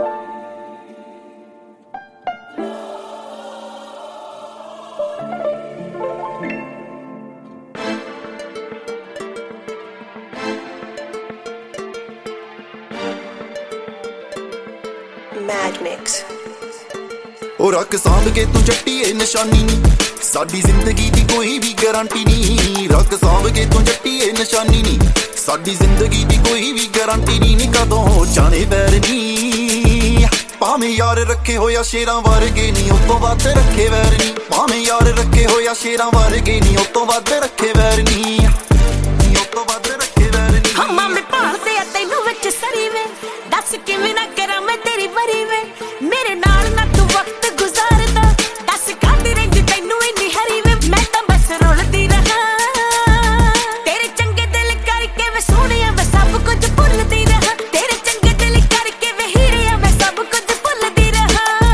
ਉਹ ਰੱਖ ਸਾਂਭ ਕੇ ਤੂੰ ਜੱਟੀਏ ਨਿਸ਼ਾਨੀ ਨੀ, ਸਾਡੀ ਜ਼ਿੰਦਗੀ ਦੀ ਕੋਈ ਵੀ ਗਾਰੰਟੀ ਨੀ। ਰੱਖ ਸਾਂਭ ਕੇ ਤੂੰ ਜੱਟੀਏ ਨਿਸ਼ਾਨੀ ਨੀ, ਸਾਡੀ ਜ਼ਿੰਦਗੀ ਦੀ ਕੋਈ ਵੀ ਗਾਰੰਟੀ ਨੀ। ਕਦੋਂ ਜਾਣੇ ਵੈਰ ਨੀ, ਭਾਵੇਂ ਯਾਰ ਰੱਖੇ ਹੋਇਆ ਸ਼ੇਰਾਂ ਵਰਗੇ ਨੀ, ਉਹ ਤੋਂ ਵੱਧ ਰੱਖੇ ਵੈਰ ਨੀ। ਭਾਵੇਂ ਯਾਰ ਰੱਖੇ ਹੋਇਆ ਸ਼ੇਰਾਂ ਵਰਗੇ ਨੀ, ਉਹ ਤੋਂ ਵੱਧ ਰੱਖੇ ਵੈਰ ਨੀ, ਉਹ ਤੋਂ ਵੱਧ ਰੱਖੇ ਵੈਰ ਨੀ। ਹਾਂ ਮਾਮੇ ਭਾਲਦੇ ਆ ਤੈਨੂੰ ਵਿੱਚ ਸਰੀ ਵੇ, ਦੱਸ ਕਿਵੇਂ ਨਾ ਕਰਾਂ ਮੈਂ ਤੇਰੀ ਵਰੀ ਵੇ। ਮੇਰੇ ਨਾਲ ਨਾ ਤੂੰ ਵਕਤ ਗੁਜ਼ਾਰਦਾ, ਦੱਸ ਕਾਹਦੀ ਰਹਿੰਦੀ ਤੈਨੂੰ ਇੰਨੀ ਹਰੀ ਵੇ। ਮੈਂ ਤਾਂ ਬਸ ਰੁਲਦੀ ਰਹਾਂ ਤੇਰੇ ਚੰਗੇ ਦਿਲ ਕਰਕੇ ਵੇ ਸੋਹਣਿਆ, ਮੈਂ ਸਭ ਕੁਝ ਭੁੱਲਦੀ ਰਹਾਂ। ਤੇਰੇ ਚੰਗੇ ਦਿਲ ਕਰਕੇ ਵੇ ਹੀਰਿਆ, ਮੈਂ ਸਭ ਕੁਝ ਭੁੱਲਦੀ ਰਹਾਂ,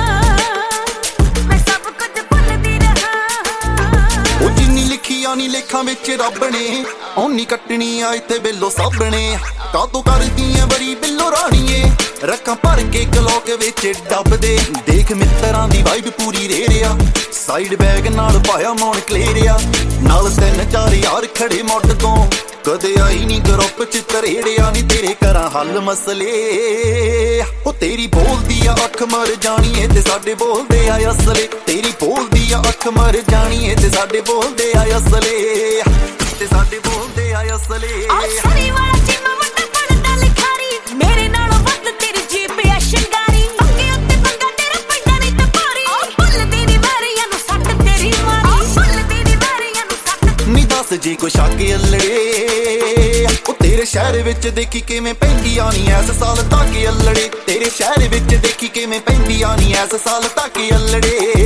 ਮੈਂ ਸਭ ਕੁਝ ਭੁੱਲਦੀ ਰਹਾਂ। ਉਹ ਜਿੰਨੀ ਲਿਖੀਆਂ ਨੀ ਲੇਖਾਂ ਵਿੱਚ ਰੱਬ ਨੇ, ਓਨੀ ਕੱਟਣੀ ਆ ਇੱਥੇ ਬਿੱਲੋ ਸਾਬਣੇ। ਕਾਤੋਂ ਕਰਦੀ ਐ ਬੜੀ ਬਿੱਲੋ ਰਾਣੀਏ, ਰੱਖਾਂ ਭਰ ਕੇ ਕਲੋਕ ਵਿੱਚ ਡੱਬਦੇ। ਦੇਖ ਮਿੱਤਰਾਂ ਦੀ ਵਾਈਬ ਪੂਰੀ ਰੇੜਿਆ, ਸਾਈਡ ਬੈਗ ਨਾਲ ਪਾਇਆ ਮੌਣ ਕਲੇਰਿਆ। ਨਾਲ 3-4 ਯਾਰ ਖੜੇ ਮੁੱਢ ਤੋਂ, ਕਦੇ ਆਈ ਨੀ ਗਰੁੱਪ ਚ ਤਰੇੜਿਆ ਨੀ। ਤੇਰੇ ਕਰਾਂ ਹੱਲ ਮਸਲੇ, ਉਹ ਤੇਰੀ ਬੋਲਦੀ ਆ ਅੱਖ ਮਰ ਜਾਣੀ ਏ ਤੇ ਸਾਡੇ ਬੋਲਦੇ ਆ ਅਸਲੇ। ਤੇਰੀ ਬੋਲਦੀ ਆ ਅੱਖ ਮਰ ਜਾਣੀ ਏ ਤੇ ਸਾਡੇ ਬੋਲਦੇ ਆ ਅਸਲੇ, ਤੇ ਸਾਡੇ ਬੋਲਦੇ ਆ ਅਸਲੇ। ਸਰੀ ਵਾਲਾ ਚੀਮਾ ਵੱਡਾ ਪੜਦਾ ਲਿਖਾਰੀ, ਮੇਰੇ ਨਾਲੋਂ ਵੱਧ ਤੇਰੀ ਜੀਬ ਆ ਸ਼ਿੰਗਾਰੀ। ਪੰਗੇ ਉੱਤੇ ਪੰਗਾ ਤੇਰਾ ਪੈਂਦਾ ਨਹੀਂ ਤੇ ਭਾਰੀ, ਭੁੱਲਦੀ ਨੀ ਵਾਰੀਆਂ ਨੂੰ ਸੱਟ ਤੇਰੀ ਮਾਰੀ, ਭੁੱਲਦੀ ਨੀ ਵਾਰੀਆਂ ਨੂੰ ਸੱਟ। ਨੀ ਦੱਸ ਜੇ ਕੁਛ ਆਗੇ ਅਲੜੇ, ਉਹ ਤੇਰੇ ਸ਼ਹਿਰ ਵਿੱਚ ਦੇਖੀ ਕਿਵੇਂ ਪੈਂਦੀਆਂ ਨੀ ਐਸ ਸਾਲ ਤੱਕ ਅਲੜੇ। ਤੇਰੇ ਸ਼ਹਿਰ ਵਿੱਚ ਦੇਖੀ ਕਿਵੇਂ ਪੈਂਦੀਆਂ ਨੀ ਐਸ ਸਾਲ ਤੱਕ ਅਲੜੇ।